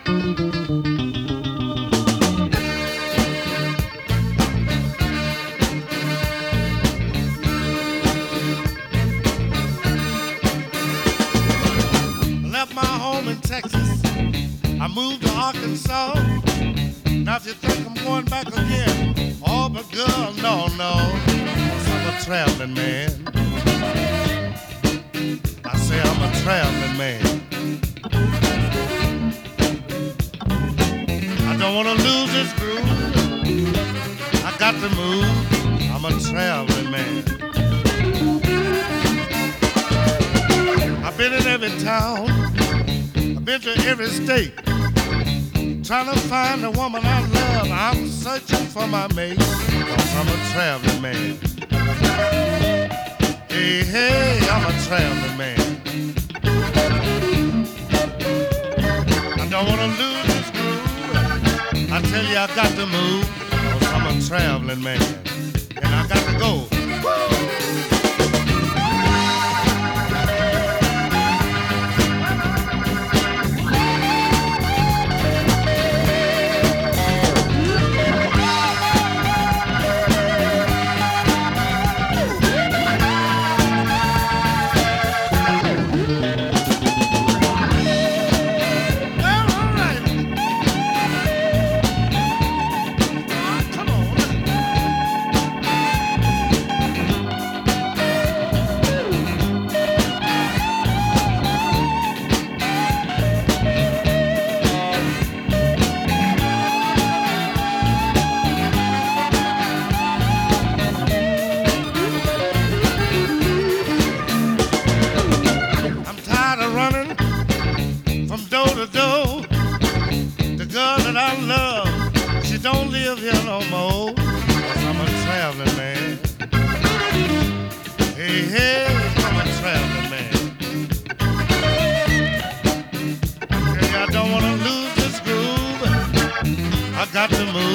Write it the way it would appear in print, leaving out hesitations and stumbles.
Left my home in Texas. I moved to Arkansas. Now if you think I'm going back again, oh, but girl, no, no. 'Cause I'm a traveling man. I say I'm a traveling man. I don't want to lose this groove. I got to move. I'm a traveling man. I've been in every town. I've been to every state. Trying to find the woman I love. I'm searching for my mate. 'Cause I'm a traveling man. Hey, hey, I'm a traveling man. I don't want to lose this groove. I tell you I got to move. 'Cause I'm a traveling man. And I got to go. Woo! Got to move.